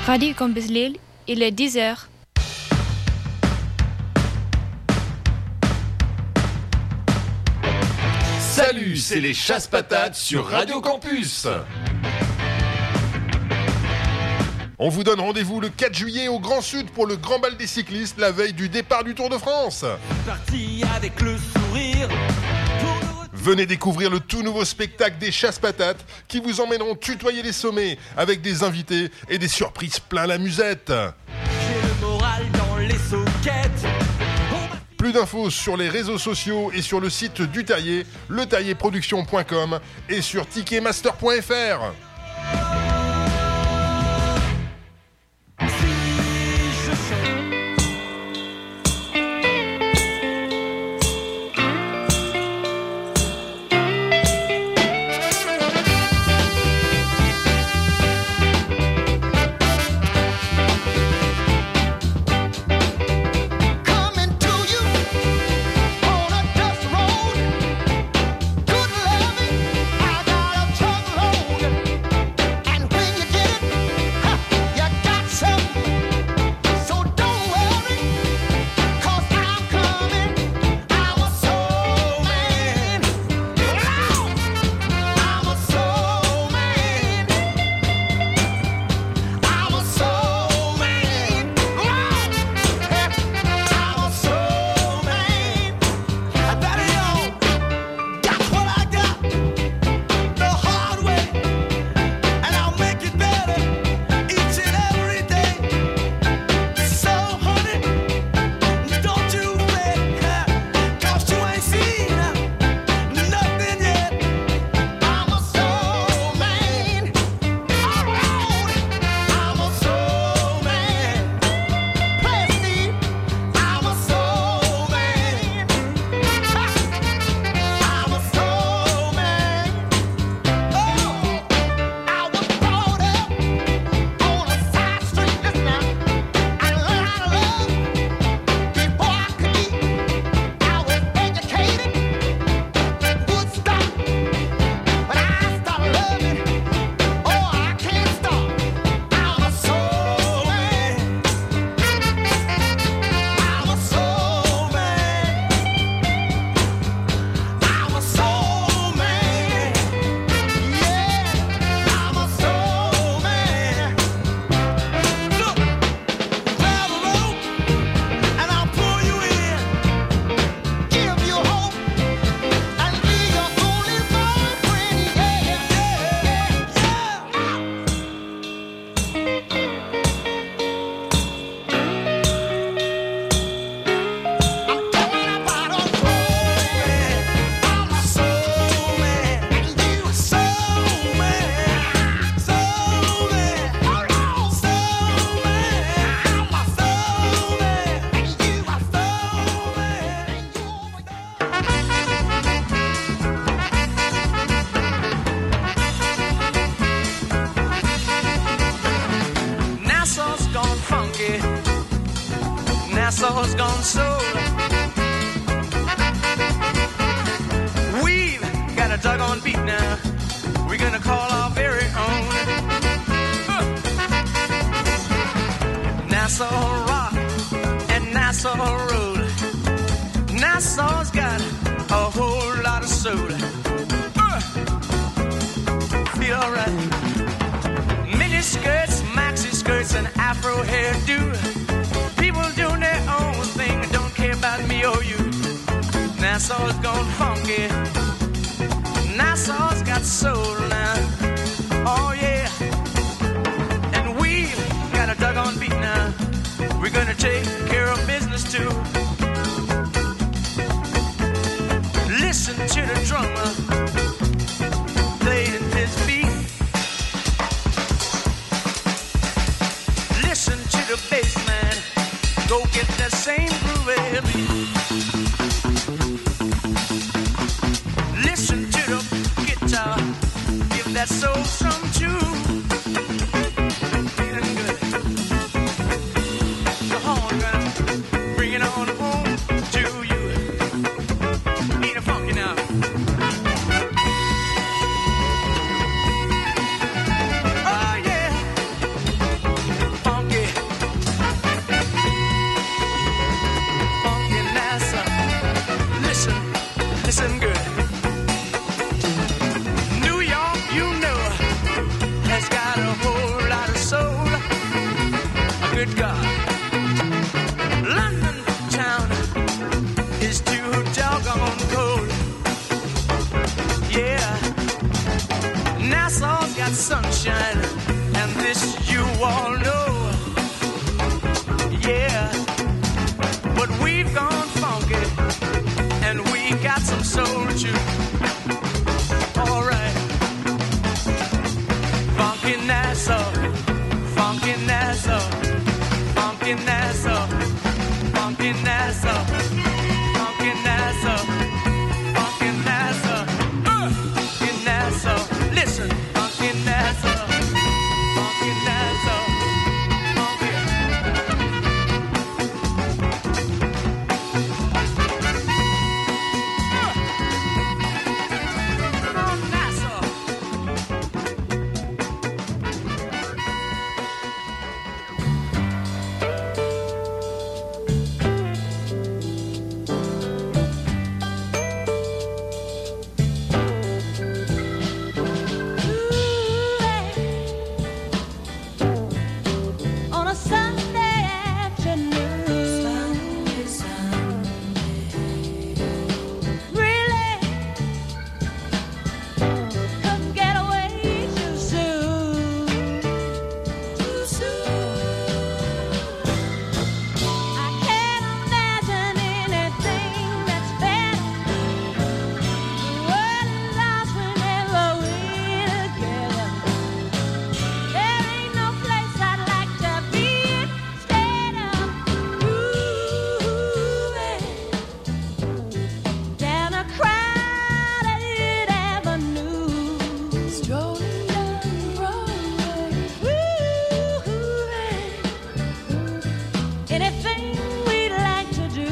Radio Campus Lille, il est 10h. Salut, c'est les Chasse-Patates sur Radio Campus. On vous donne rendez-vous le 4 juillet au Grand Sud pour le Grand Bal des cyclistes, la veille du départ du Tour de France. Parti avec le sourire. Venez découvrir le tout nouveau spectacle des Chasse-Patates qui vous emmèneront tutoyer les sommets avec des invités et des surprises plein la musette. J'ai le moral dans les soquettes. Plus d'infos sur les réseaux sociaux et sur le site du Terrier, leterrierproduction.com et sur ticketmaster.fr. Nassau's gone soul. We've got a doggone beat now. We're gonna call our very own. Nassau rock and Nassau roll. Nassau's got a whole lot of soul. Feel alright. Mini skirts, maxi skirts, and afro hairdo. People doing their own thing and don't care about me or you. Nassau's gone funky. Nassau's got soul now. Oh yeah. And we've got a doggone beat now. We're gonna take care of business too. Listen to the drummer playing his beat. Listen to the bass man. Go get that same groove every beat. Listen to the guitar. Give that soul some tune. Feeling good. The horn gonna bring it on home to you. Ain't it funky now? Oh yeah. listen good. New York, you know, has got a whole lot of soul. Good God. London town is too doggone cold. Yeah. Nassau's got sunshine, and this you all know. Yeah. But we've gone funky, and we got some soul too. All right. Funky Nassau, funky Nassau, funky Nassau, funky Nassau, funky Nassau, funky Nassau, funky Nassau. Listen, funky Nassau, funky Nassau, funky. Nassau. On a Sunday afternoon, really couldn't get away too soon. I can't imagine anything that's better. The world is ours whenever we're together. There ain't no place I'd like to be instead of moving down a crowded avenue, strolling down Broadway. Anything we'd like to do.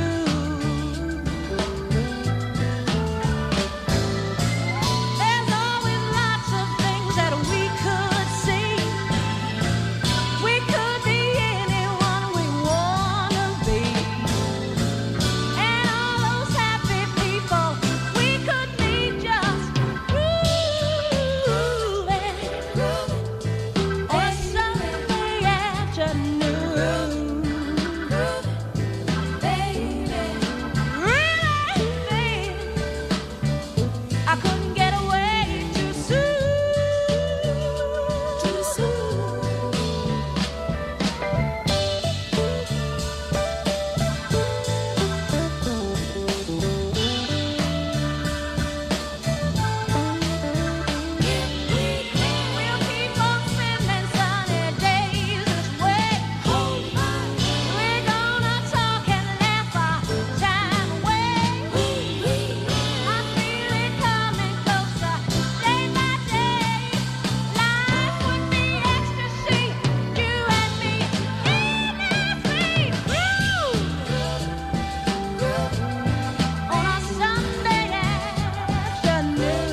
There's always lots of things that we could see. We could be anyone we wanna be. And all those happy people, we could be just grooving on a Sunday afternoon. Really, I couldn't get away too We'll keep on spending sunny days this way. We're gonna talk and laugh our time away. I feel it coming closer day by day. Life would be ecstasy, you and me in this sweet groove on a Sunday afternoon.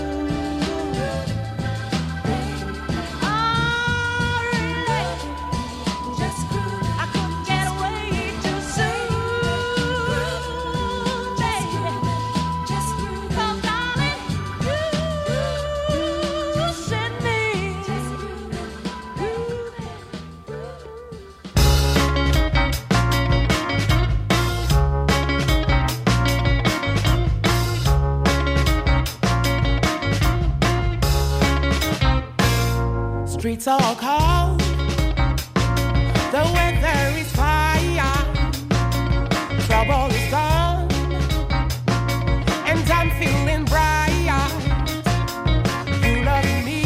I couldn't get away too soon, baby. 'Cause darling, you sent me. Streets are cold, the weather is fire, trouble is gone, and I'm feeling bright. You love me,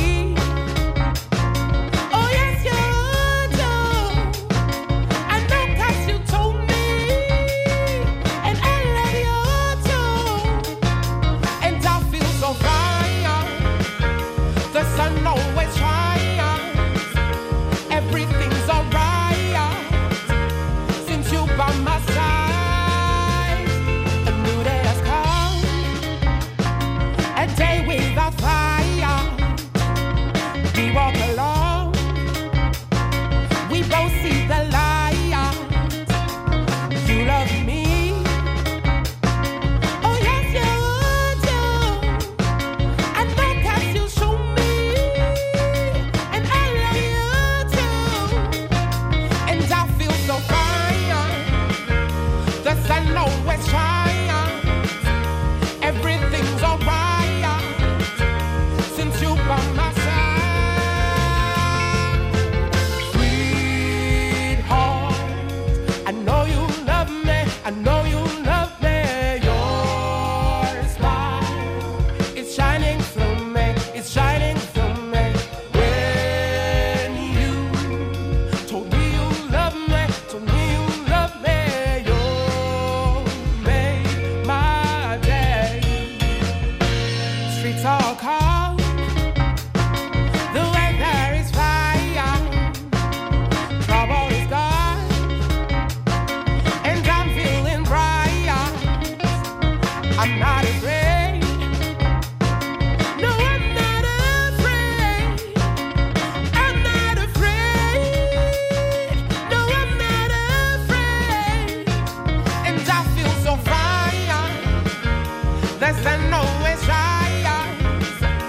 oh yes you do. I know 'cause you told me, and I love you too. And I feel so fire, the sun always shines. Everything's alright since you by my side. A new day has come, a day without fire. We walk along, we both see the light. You love me, oh yes you do. all calm. The weather is fire. Trouble is gone. And I'm feeling bright. I'm not afraid. No, I'm not afraid. I'm not afraid. No, I'm not afraid. And I feel so fine. The sun always shines.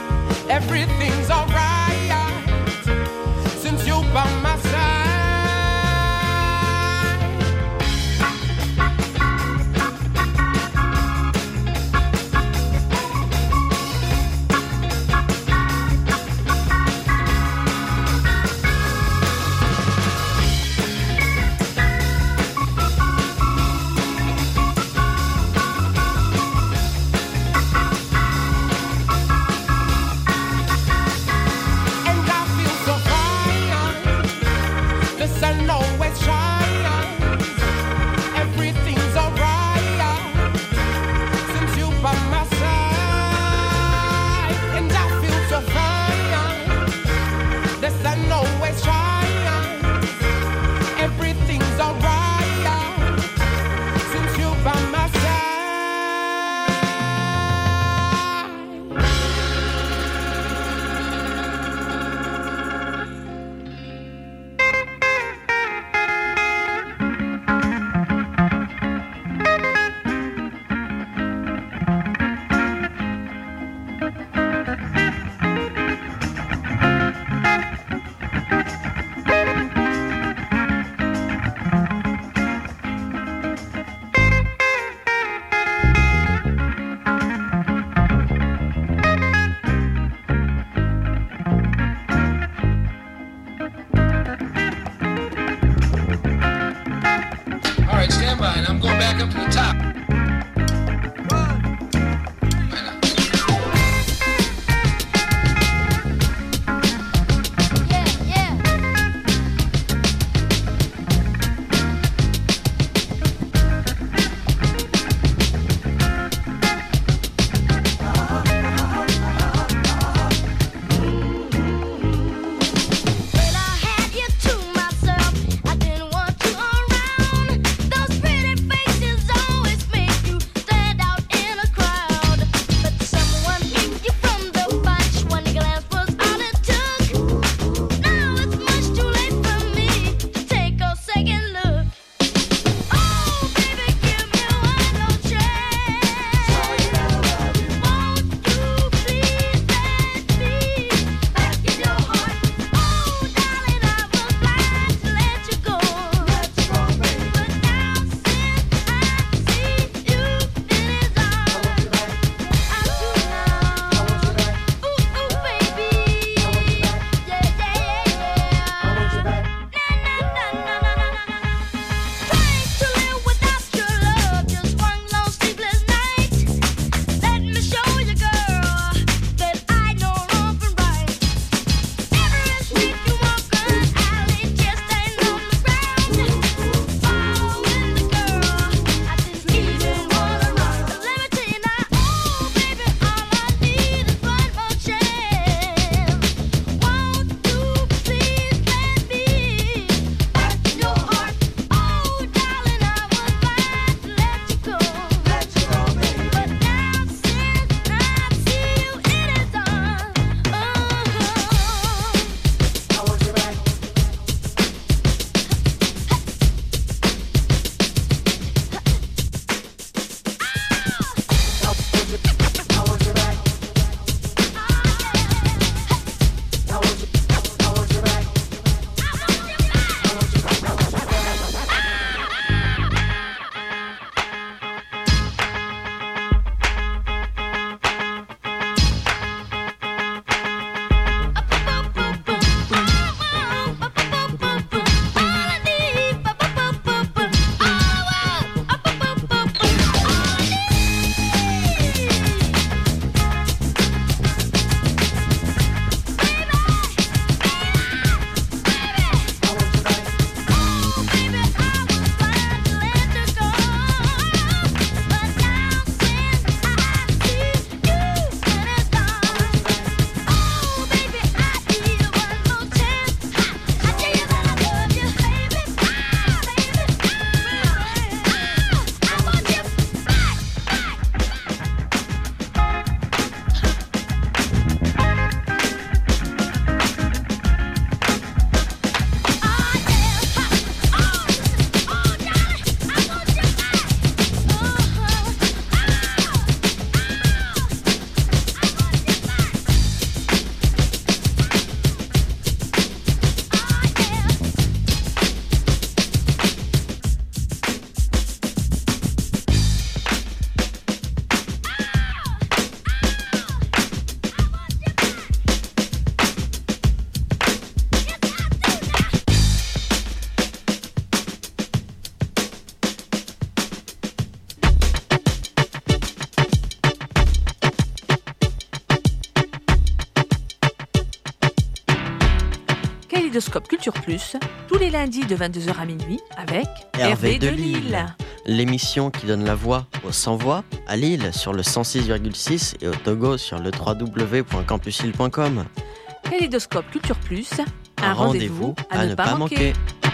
Kaléidoscope Culture Plus, tous les lundis de 22h à minuit avec Hervé de Lille. L'émission qui donne la voix aux sans-voix à Lille sur le 106,6 et au Togo sur le www.campuslille.com. Kaléidoscope Culture Plus, un rendez-vous à ne pas manquer.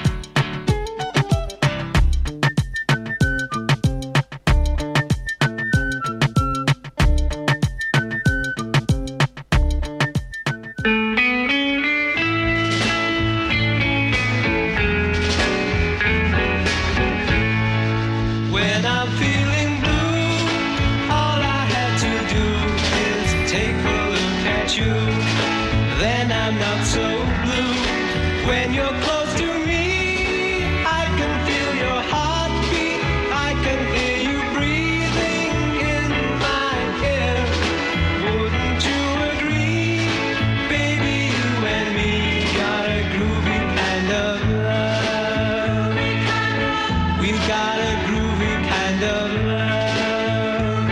When I'm feeling blue, all I have to do is take a look at you. Then I'm not so blue. When you're close to me, I can feel your heartbeat. I can hear you breathing in my ear. Wouldn't you agree, baby? You and me got a groovy kind of love. We got a groovy kind of love.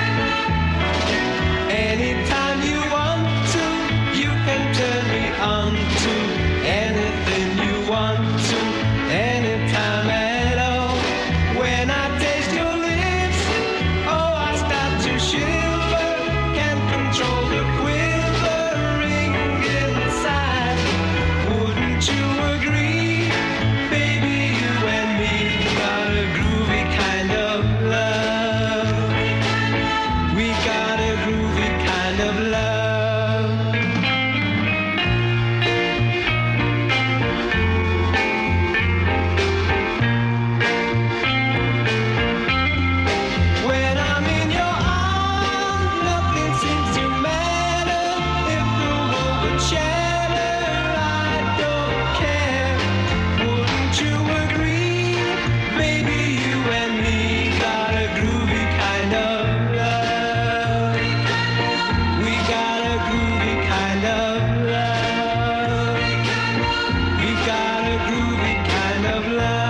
Anytime you want to, you can turn me on to anything you want to, anytime at all. When I taste your lips, oh, I start to shiver. Can't control the quivering inside. Wouldn't you agree, baby? You and me got a groovy kind of love. We got a groovy kind of love. When I'm in your arms, nothing seems to matter. If the world would shatter, I don't care. Wouldn't you agree, baby? You and me got a groovy kind of love. We got a groovy kind of love. We got a groovy kind of love.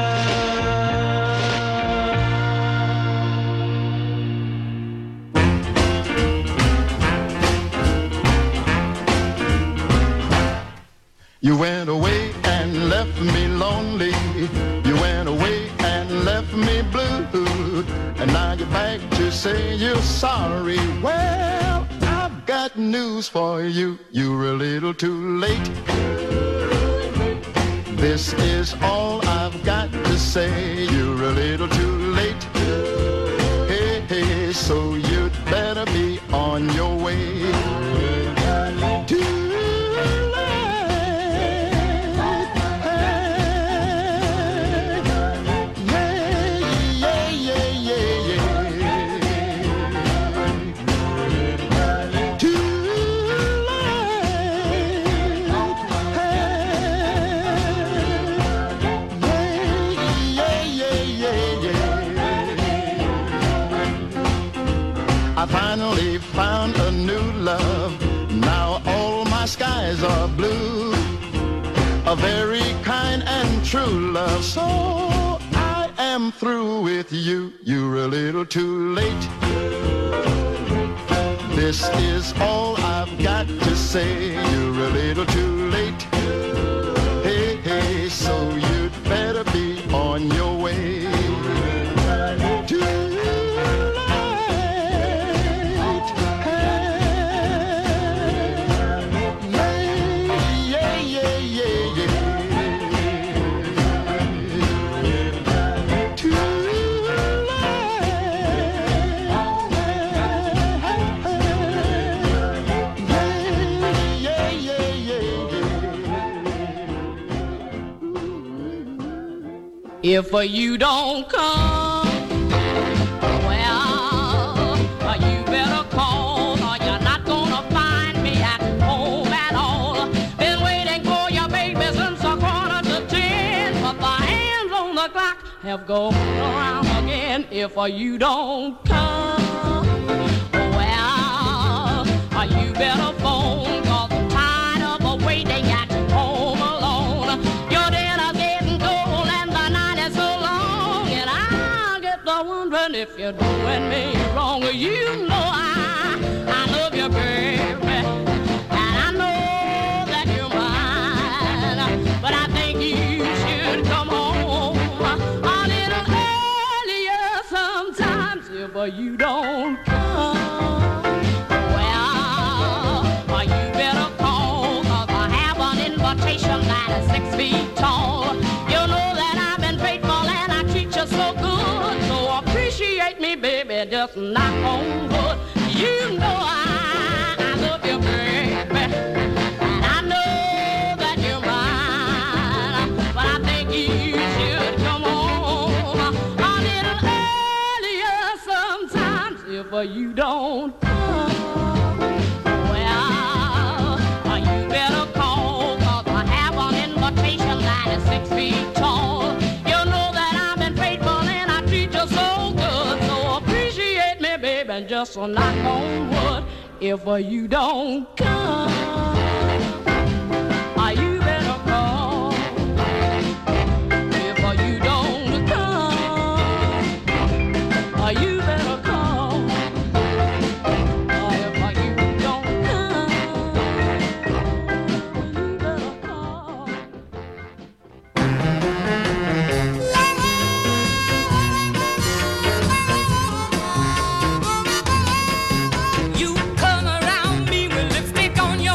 You went away and left me lonely. You went away and left me blue. And now you're back to say you're sorry. Well, I've got news for you. You're a little too late. This is all I've got to say. You're a little too late. Hey, hey, so you'd better be on your way. Too late. Yeah, yeah, yeah, yeah. Too late. Yeah, yeah, yeah, yeah. I finally found a new love. Now all my skies are blue. A very kind and true love. So I am through with you. You're a little too late. This is all I've got to say. You're a little too late. Hey, hey, so you'd better be on your way. Too late. Yeah, yeah, yeah, yeah. Too late. Yeah, yeah, yeah, yeah. If you don't come, well, you better call, or you're not gonna find me at home at all. Been waiting for your baby since a 9:45, but the hands on the clock have gone around again. If you don't come, well, you better phone, 'cause I'm tired of waiting at home alone. Your dinner's getting cold and the night is so long, and I'll get to wondering if you're doing me wrong. You know I love you, baby, and I know that you're mine. feet tall. You know that I've been faithful and I treat you so good. So appreciate me, baby, just knock on wood. You know I love you, baby, and I know that you're mine. But I think you should come home a little earlier sometimes if you don't come. Well, you better call, 'cause I have an invitation that is 6 feet tall. You know that I've been faithful and I treat you so good. So appreciate me, baby, and just knock on wood if you don't come. You better call if you don't come. You better call if you don't come. You better call. You come around me with lipstick on your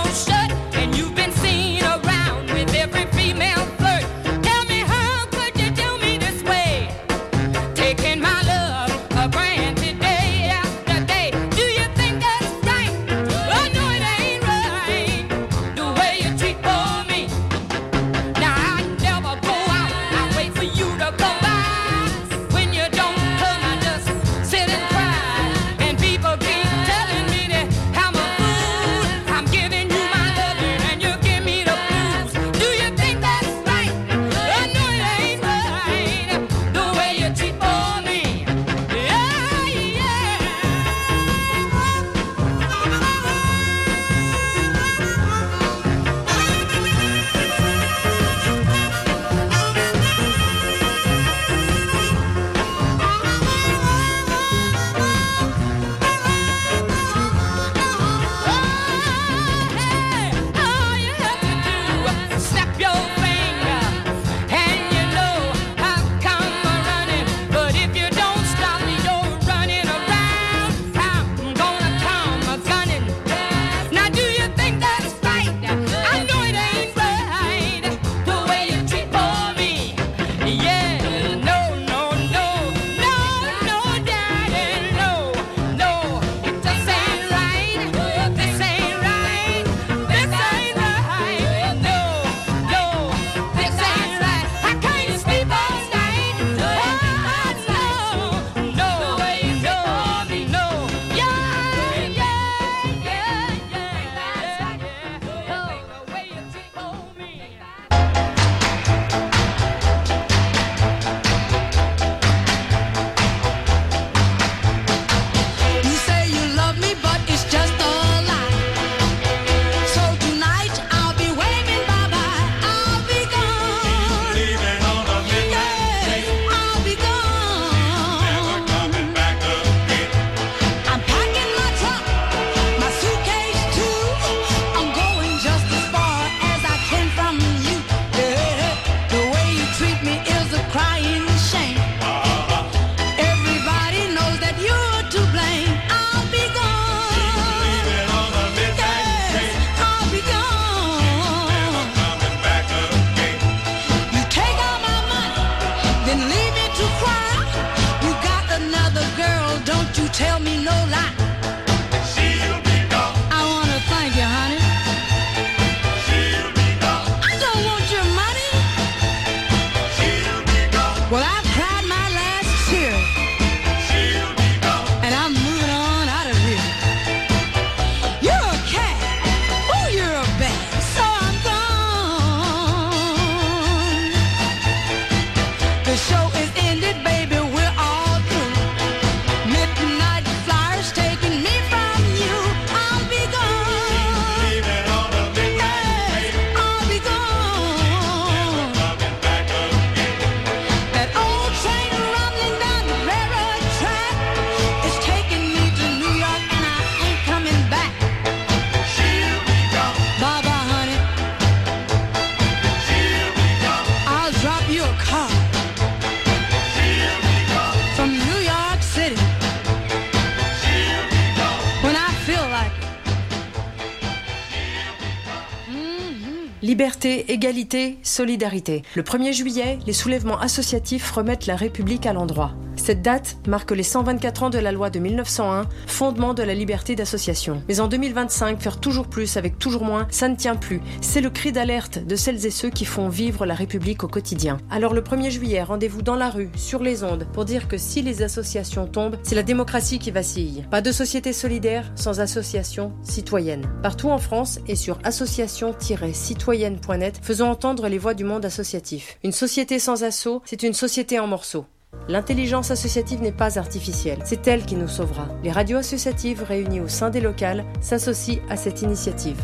Liberté, égalité, solidarité. Le 1er juillet, les soulèvements associatifs remettent la République à l'endroit. Cette date marque les 124 ans de la loi de 1901, fondement de la liberté d'association. Mais en 2025, faire toujours plus avec toujours moins, ça ne tient plus. C'est le cri d'alerte de celles et ceux qui font vivre la République au quotidien. Alors le 1er juillet, rendez-vous dans la rue, sur les ondes, pour dire que si les associations tombent, c'est la démocratie qui vacille. Pas de société solidaire sans association citoyenne. Partout en France et sur association-citoyenne.net, faisons entendre les voix du monde associatif. Une société sans asso, c'est une société en morceaux. L'intelligence associative n'est pas artificielle, c'est elle qui nous sauvera. Les radios associatives réunies au sein des locales s'associent à cette initiative.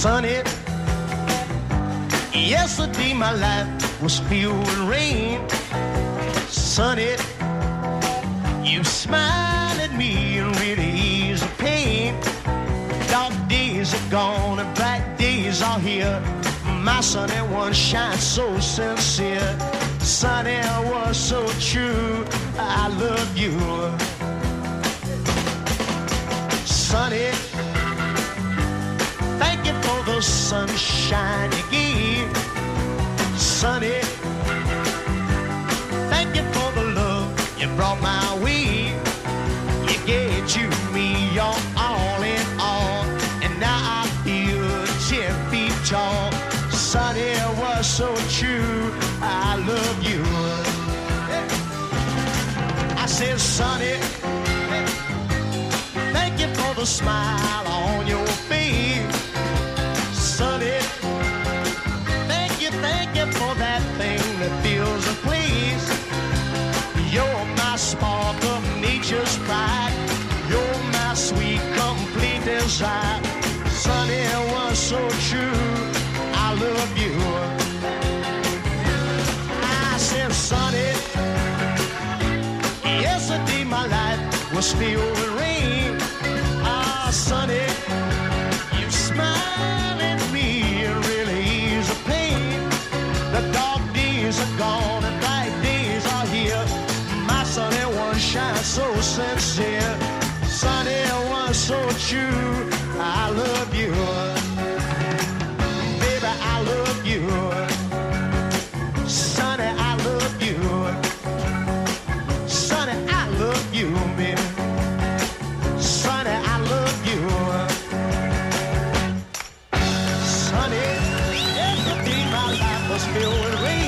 sunny. Yesterday my life was filled with rain. Sunny, you smiled at me and really eased the pain. Dark days are gone and bright days are here. My sunny one shines so sincere. Sunny was so true, I love you. Sunny, thank you for the sunshine you gave. Sunny, thank you for the love you brought my way. You gave to me your all in all, and now I feel 10 feet tall. Sunny was so true, I love you. I said, Sunny, thank you for the smile on your face. Sunny, thank you for that thing that fills the place. You're my spark of nature's pride. You're my sweet, complete desire. Sunny was so true, I love you. I said, Sunny, yesterday my life was filled with rain. Ah, Sunny, you smile at me and really ease the pain. The dark days are gone and bright days are here. My sunny one shines so sincere. Sunny one so true, I love you. Baby, I love you. Sunny, I love you. Sunny, I love you, baby. Sunny, I love you. Sunny, yesterday my life was filled with rain.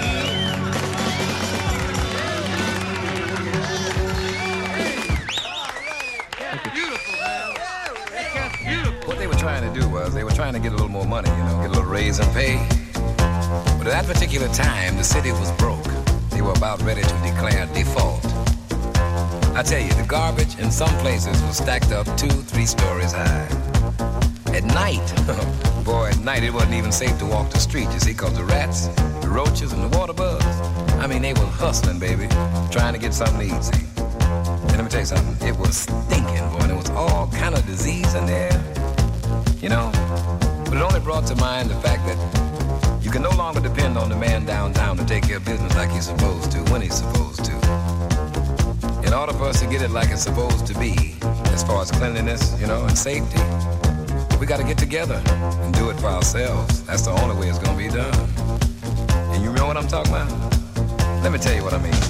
What they were trying to do was they were trying to get a little more money, get a little raise in pay. But at that particular time, the city was broke. They were about ready to declare default. I tell you, the garbage in some places was stacked up 2-3 stories high. At night, boy, at night it wasn't even safe to walk the street, you see, because the rats, the roaches, and the water bugs, I mean, they were hustling, baby, trying to get something to eat, see. And let me tell you something, it was stinking, boy, and there was all kind of disease in there, But it only brought to mind the fact that you can no longer depend on the man downtown to take care of business like he's supposed to, when he's supposed to. In order for us to get it like it's supposed to be, as far as cleanliness, and safety, we got to get together and do it for ourselves. That's the only way it's going to be done. And you know what I'm talking about? Let me tell you what I mean.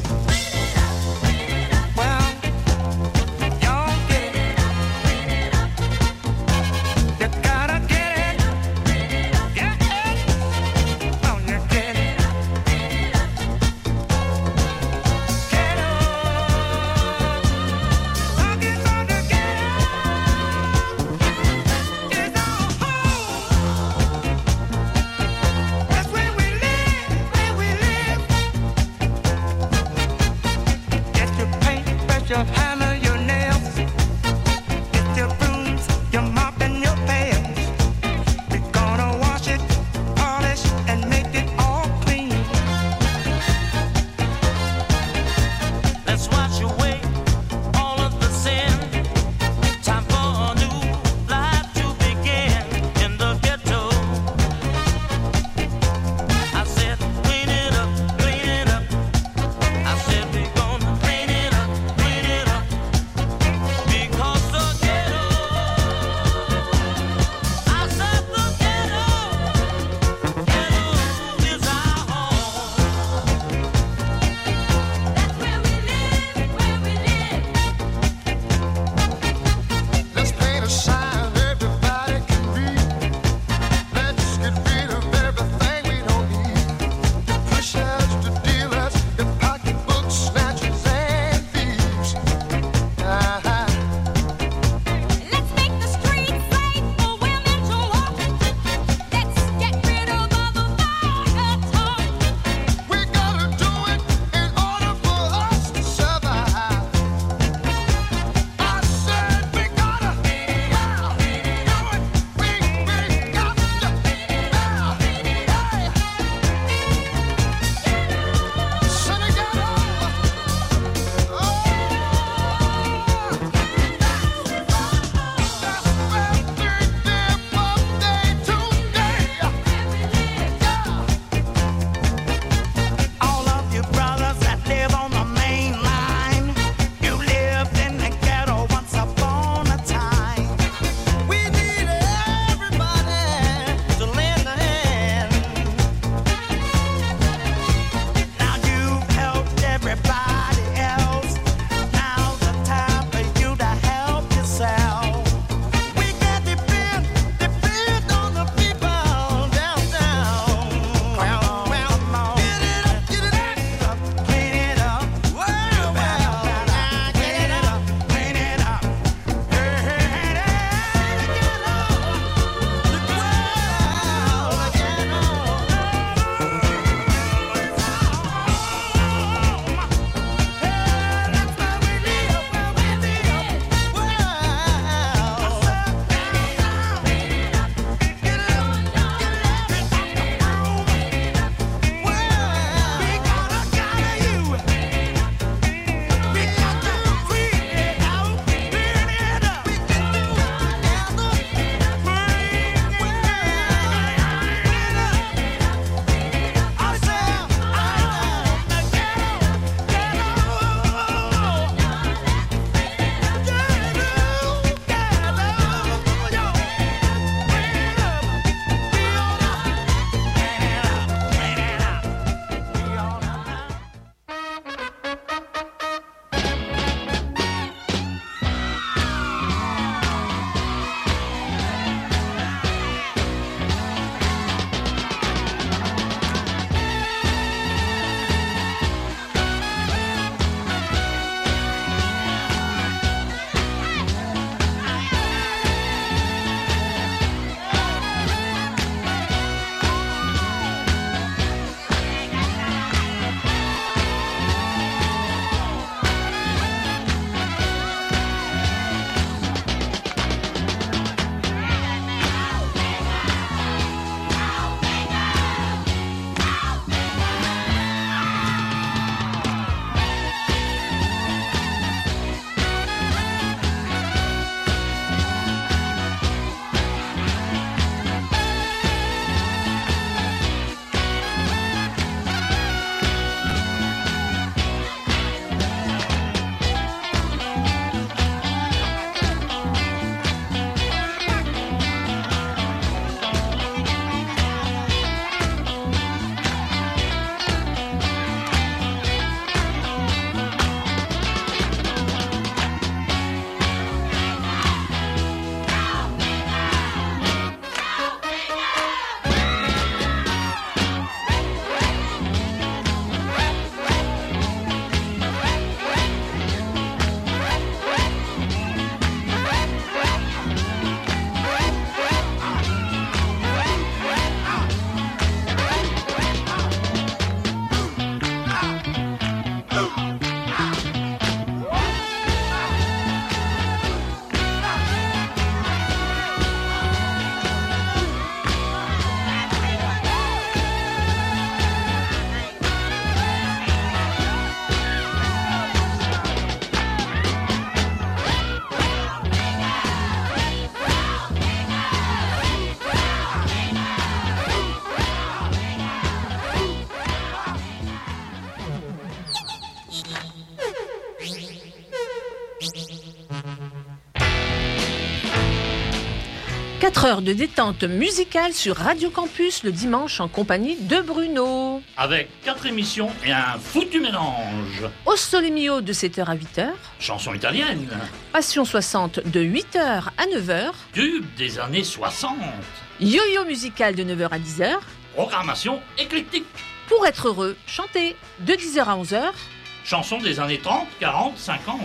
4 heures de détente musicale sur Radio Campus le dimanche en compagnie de Bruno. Avec 4 émissions et un foutu mélange. Au Sole Mio de 7h à 8h. Chanson italienne. Passion 60 de 8h à 9h. Tube des années 60. Yo-yo musical de 9h à 10h. Programmation éclectique. Pour être heureux, chanter de 10h à 11h. Chansons des années 30, 40, 50.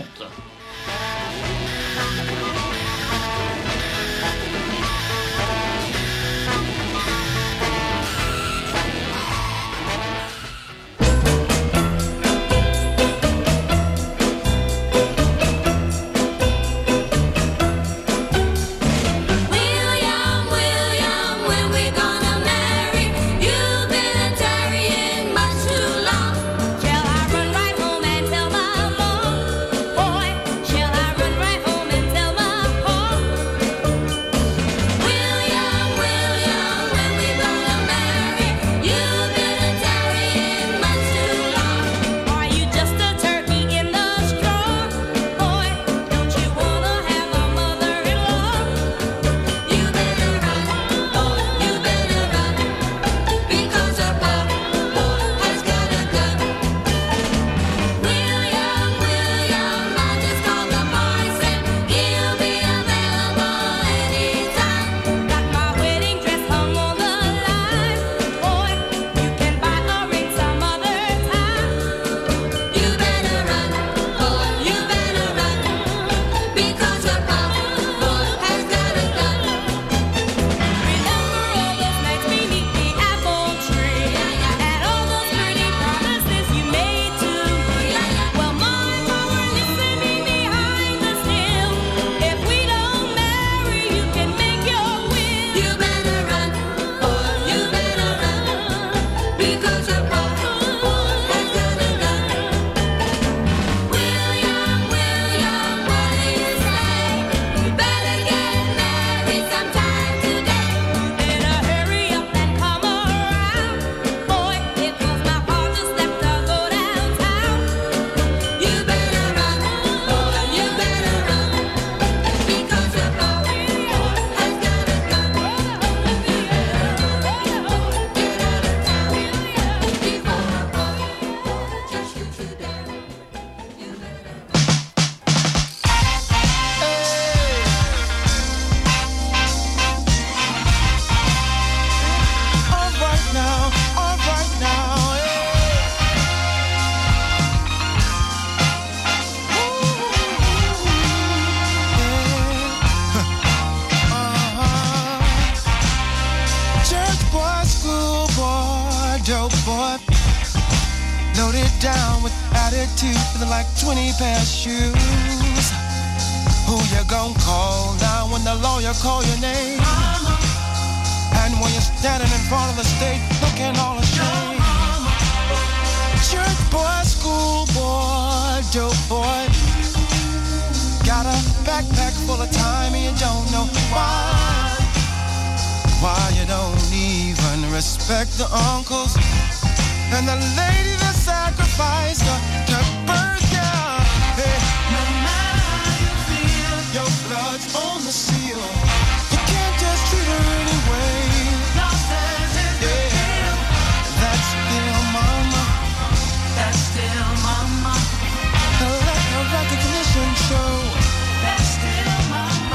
Down with attitude, feeling like 20 pair of shoes. Who you gonna call now when the lawyer call your name? Mama. And when you're standing in front of the stage looking all ashamed. Church boy, school boy, dope boy. Got a backpack full of time and you don't know why. Why you don't even respect the uncles and the lady that sacrificed her to birth you. Hey. No matter how you feel, your blood's on the seal. You can't just treat her anyway. Lost as is the deal. That's still mama. That's still mama. Let the recognition show. That's still mama.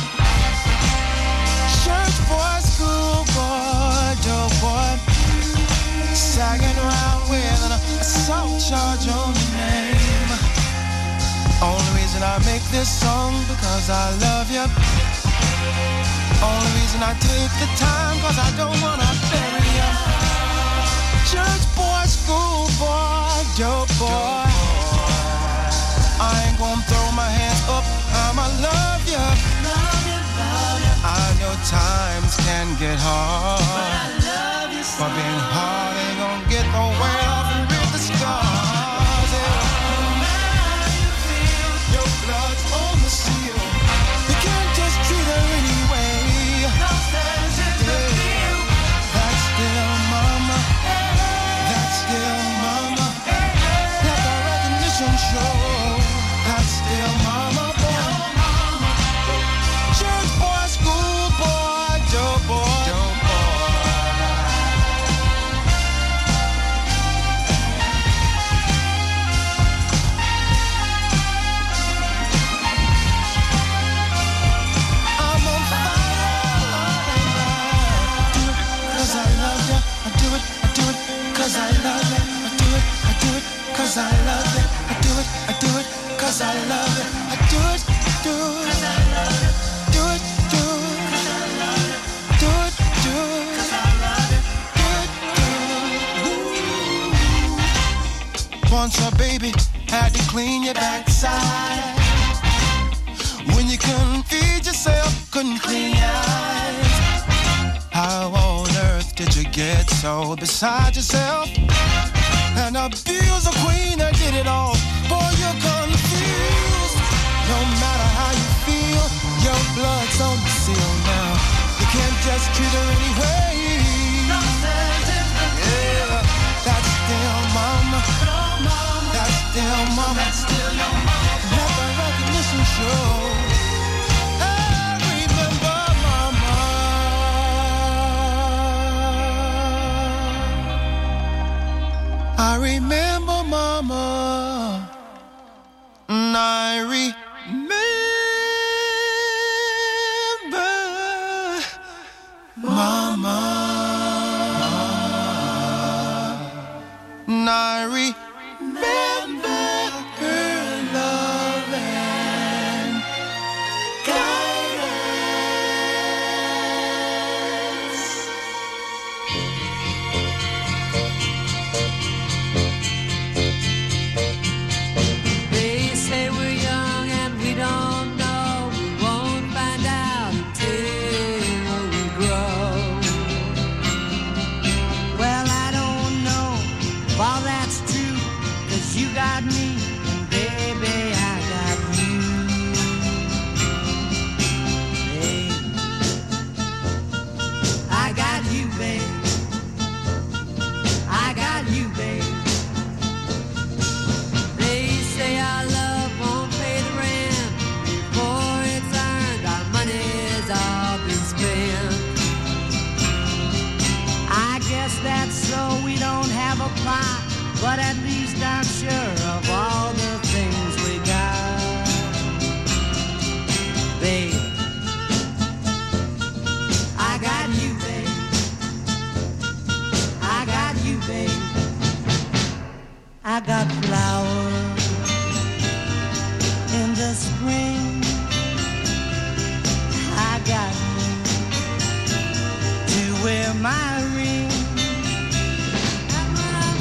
Church boy, school boy, dope boy. Sagging around with an assault charge on your name. Only reason I make this song because I love you. Only reason I take the time cause I don't wanna bury you. Church boy, school boy, dope boy. I ain't gonna throw my hands up, I'ma love you. I know times can get hard, but I love you so. But being hard ain't gonna get the way off and rid the scars. No matter how you feel, your blood's on the seal. You can't just treat her anyway. No sense in the deal. That's still mama. That's still mama. Let the recognition show. That's still mama, boy. inside. When you couldn't feed yourself, couldn't clean your eyes. How on earth did you get so beside yourself? And abuse a queen that did it all. Boy, you're confused. No matter how you feel, your blood's on the seal now. You can't just treat her anyway. Yeah, that's still mama. That's still mama. That's still your mama. Let the recognition show. I remember mama. I remember mama. And I remember mama. And I remember her love and guidance. They say we're young and we don't know. We won't find out until we grow. Well, I don't know if all that's true, 'cause you got me and baby I got you. Babe, I got you, babe. I got you, babe. They say our love won't pay the rent before it's earned. Our money's all been spent. I guess that's so we don't have a plot, but at least I'm sure of all the things we got. Babe, I got you, babe. I got you, babe. I got flowers in the spring. I got you to wear my ring. And when I'm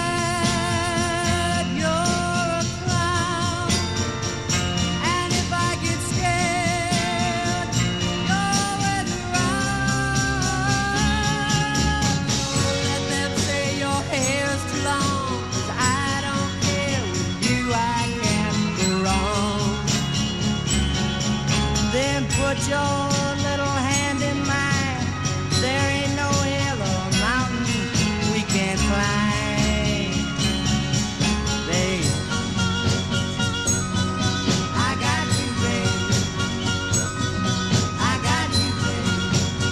sad, you're a clown. And if I get scared, you're always around. Let them say your hair's too long, 'cause I don't care. With you I can't go wrong. Then put your little hand in mine. There ain't no hill or mountain we can't climb. Babe, I got you, babe. I got you, babe.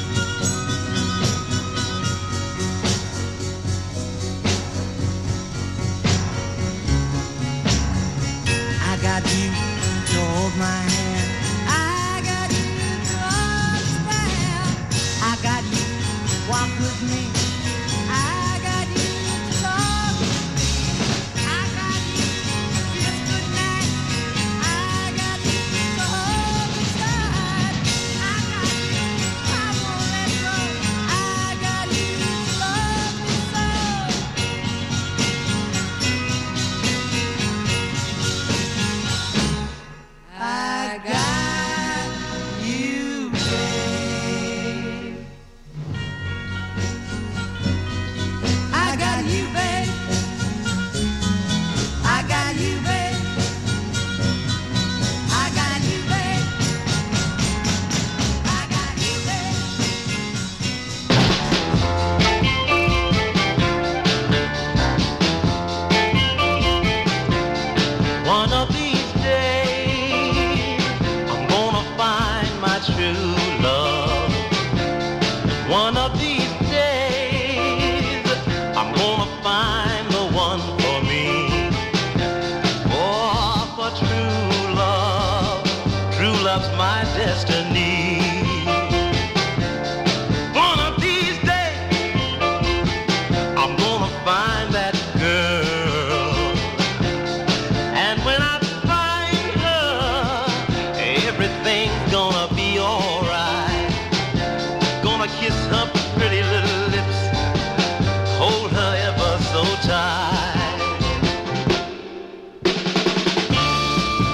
I got you to hold my hand. I got you to understand. I got you to walk with me. I got you to talk with me. I got you to kiss goodnight. I got you to hold me tight. I got you, I won't let go. I got you to love me so. I got you, babe. I got you, babe. I got you, babe. I got you, babe. I got you, babe. One of these days, I'm gonna find my true love. One of these days, I'm gonna find the one for me. Oh, for true love's my destiny. One of these days, I'm gonna find that girl. And when I find her, everything's gonna be alright. Gonna kiss her pretty little lips, hold her ever so tight.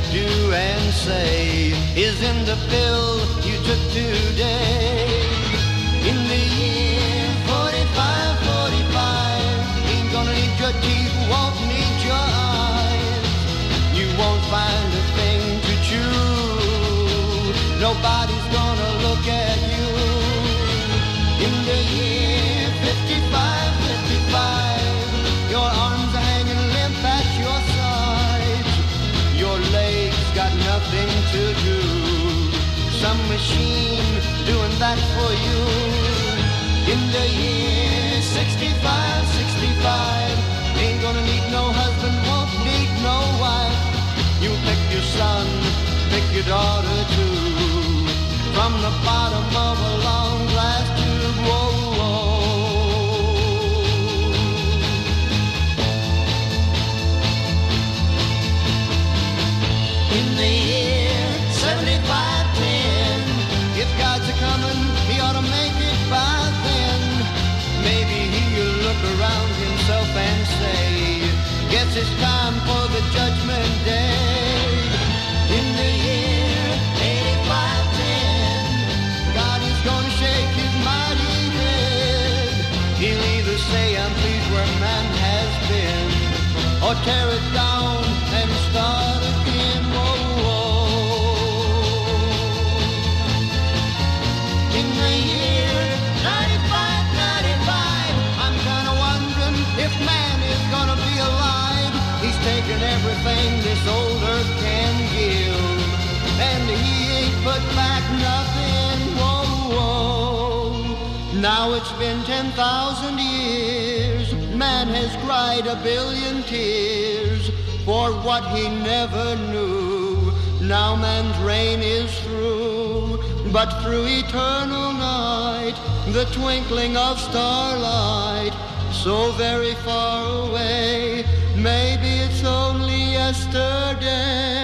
do and say is in the pill you took today. In the year 45, 45, ain't gonna need your teeth, won't need your eyes. You won't find a thing to chew. Nobody's gonna look at you. In the year 55, 55, your arms are hanging limp at your sides. Your legs got nothing to do. Some machine doing that for you. In the year 65, 65, ain't gonna need no husband, won't need no wife. You pick your son, pick your daughter too. From the bottom of a long glass tube, whoa, whoa. In the year 75, 10, if God's a-comin', he ought to make it by then. Maybe he'll look around himself and say, guess it's time for the judgment day. In the year 85, 10, God is gonna shake his mighty head. He'll either say, I'm pleased where man has been, or tear it down and start again. Whoa, whoa. In the year 95, 95, I'm kinda wondering if man is gonna be alive. He's taken everything this old earth can give, and he ain't put back nothing. Whoa, whoa. Now it's been 10,000 years. Man has cried a billion tears for what he never knew. Now man's reign is through, but through eternal night, the twinkling of starlight, so very far away, maybe it's only yesterday.